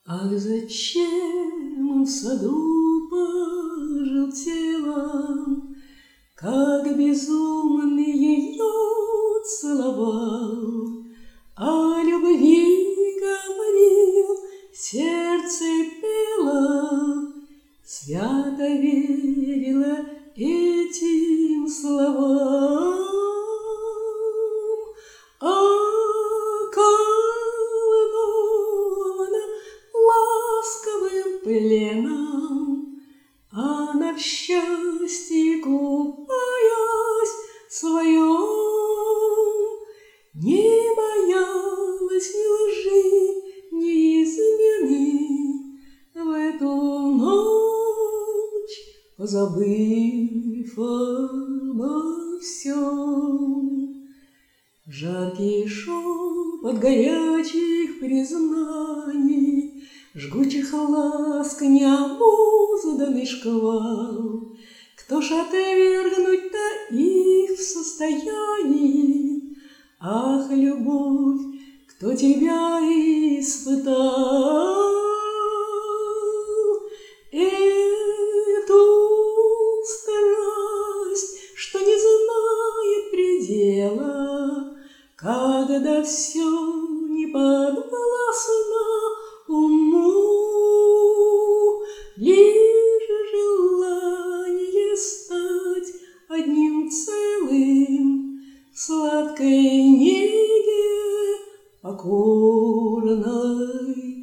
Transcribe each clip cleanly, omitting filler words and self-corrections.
Ах, зачем в саду пожелтела, как безумный ее целовал, о любви говорил, сердце пело, свято верила этим словам. Околдована ласковым пленом, она в счастье купаясь своем, не боялась ни лжи, ни измены в эту ночь, позабыв обо всем. Жаркий шепот горячих признаний, жгучих ласк необузданный шквал. Кто ж отвергнуть-то их в состоянии? Ах, любовь, кто тебя испытал? Эту страсть, что не знает предела, когда все не подвластно уму, лишь желание стать одним целым в сладкой неге, покорной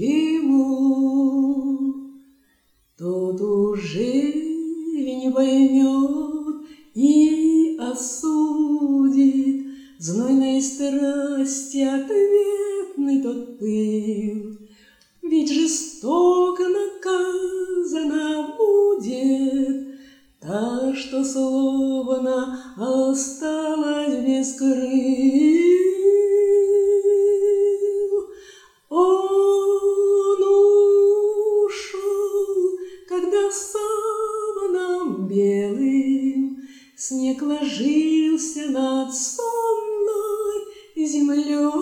ему. Тот уже не поймет и осудит знойной страсти ответный тот пыл, ведь жестоко наказана будет та, что словно осталась без крыл. Он ушел, когда саваном белым снег ложился над сонной землей.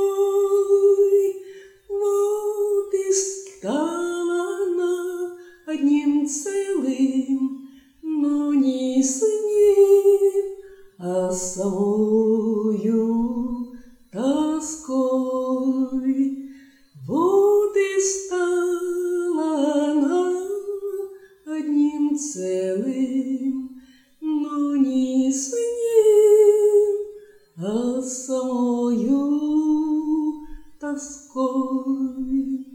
Вот и стала она одним целым, но не с ним, а с самою тоской. Вот и стала она одним целым, но не с ним, а с самою тоской.